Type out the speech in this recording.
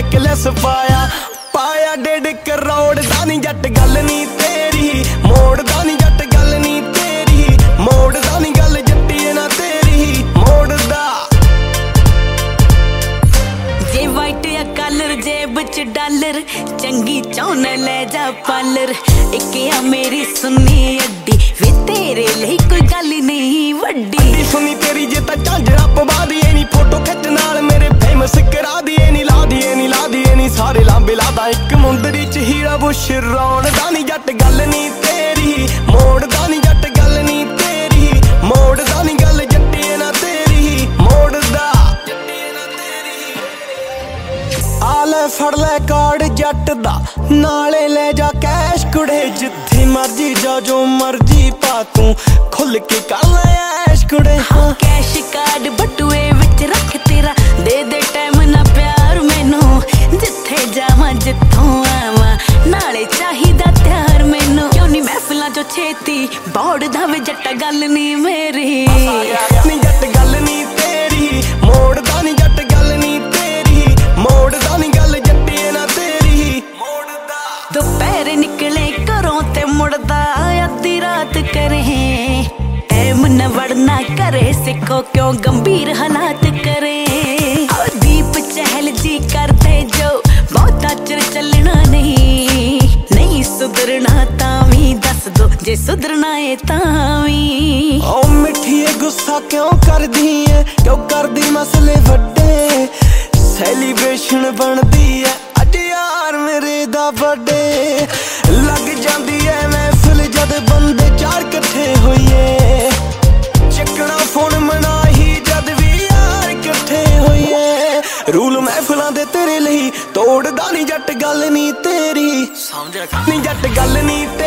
necklace पाया पाया 1.5 करोड़ दा नी जट गल नी तेरी मोड़दा नी जट गल नी तेरी मोड़दा नी गल जट्टिए ना तेरी मोड़दा जे वाइट या कलर जेब च डॉलर चंगी चौन ले जा पालर एक या मेरी सुनी अड्डी वे तेरे लिए कोई गल नहीं वड्डी सुनी तेरी जे ता झांजरा पवा दिए नी फोटो खिच नाल मेरे फेमस करा दिए नी ला दिए नी सारे लांबे लादा एक मुंदरी च हीरा बुश रौंदा नी जट गल नी तेरी मोड़दा नी जट गल नी तेरी मोड़दा नी गल जट्टिए ना तेरी मोड़दा आले फड़ ले कार्ड जट दा नाले ले जा कैश कुड़े जिथे मर्जी जा जो मर्जी पा तू खुल के कर ले ऐश कुड़े हाँ कैश कार्ड बटुए विच रख तेरा दे दे टाइम ना प्यार मैनू जिथे जावां जिथों आवां नाले चाहिदा त्यार मैनू क्यों नी महफिलां चो छेती बौड़दा वे जट्टा गल नी मेरी नी जट गल नी तेरी मोड़दा नी जट गल नी तेरी मोड़दा नी गल जट्टिए ना तेरी मोड़दा दोपहर निकले घरों ते मुड़दा अद्धी रात करे टाइम न वड़ना करे सिखो क्यों गंभीर हालात करे दीप चहल जी करते जो बहुता चिर चलना नहीं सुधरना तावी दस दो जे सुधरना है तावी ओ मिठिए गुस्सा क्यों कर दी मसले वड्डे सेलिब्रेशन बनदी है अज यार मेरे दा बर्थडे लग जांदी है महफिल जद बंदे चार कट्ठे होइए चकना फोन मना ही जद भी यार कट्ठे होइए रूल महफिलां दे तेरे लिए तोड़दा नी जट गल नी तेरी समझ नी जट गल नी